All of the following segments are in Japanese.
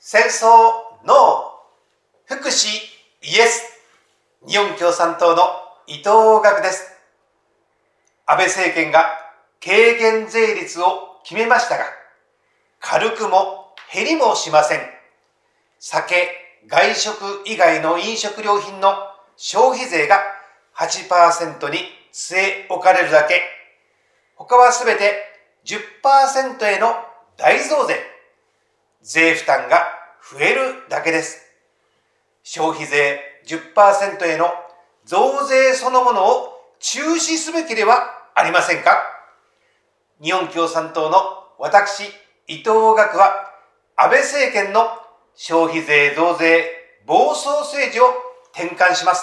戦争ノー、福祉イエス。日本共産党の伊藤岳です。安倍政権が軽減税率を決めましたが、軽くも減りもしません。酒、外食以外の飲食料品の消費税が 8% に据え置かれるだけ、他はすべて 10% への大増税。税負担が増えるだけです。消費税 10% への増税そのものを中止すべきではありませんか。日本共産党の私、伊藤岳は、安倍政権の消費税増税暴走政治を転換します。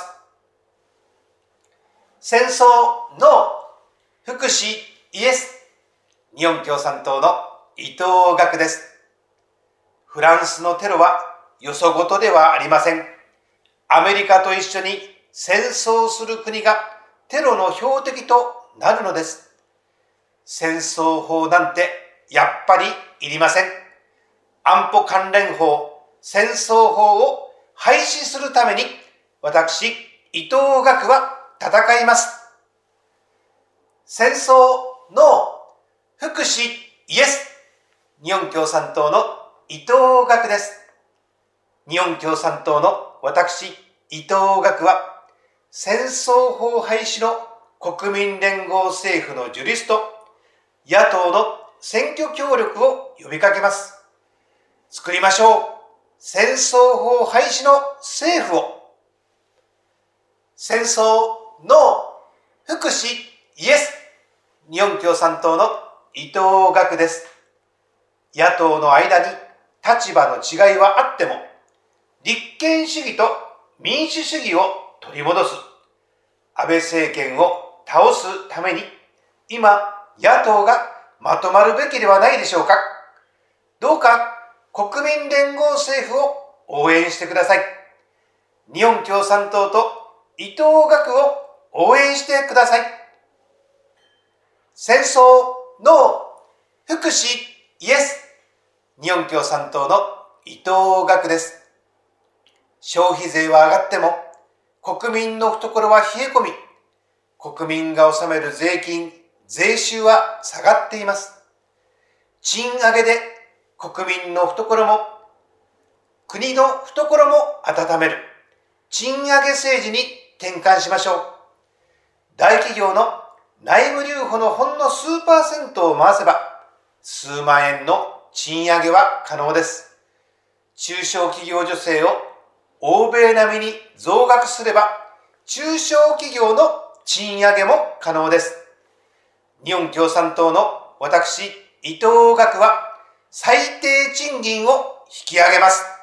戦争ノー、福祉イエス。日本共産党の伊藤岳です。フランスのテロはよそごとではありません。アメリカと一緒に戦争する国がテロの標的となるのです。戦争法なんてやっぱりいりません。安保関連法、戦争法を廃止するために私、伊藤岳は戦います。戦争ノー、福祉イエス。日本共産党の伊藤岳です。日本共産党の私、伊藤岳は、戦争法廃止の国民連合政府の樹立と野党の選挙協力を呼びかけます。作りましょう。戦争法廃止の政府を。戦争ノー、福祉イエス。日本共産党の伊藤岳です。野党の間に立場の違いはあっても、立憲主義と民主主義を取り戻す、安倍政権を倒すために、今、野党がまとまるべきではないでしょうか。どうか国民連合政府を応援してください。日本共産党と伊藤岳を応援してください。戦争ノー、福祉イエス。日本共産党の伊藤岳です。消費税は上がっても国民の懐は冷え込み、国民が納める税金、税収は下がっています。賃上げで国民の懐も国の懐も温める賃上げ政治に転換しましょう。大企業の内部留保のほんの数%を回せば数万円の賃上げは可能です。中小企業助成を欧米並みに増額すれば中小企業の賃上げも可能です。日本共産党の私、伊藤岳は最低賃金を引き上げます。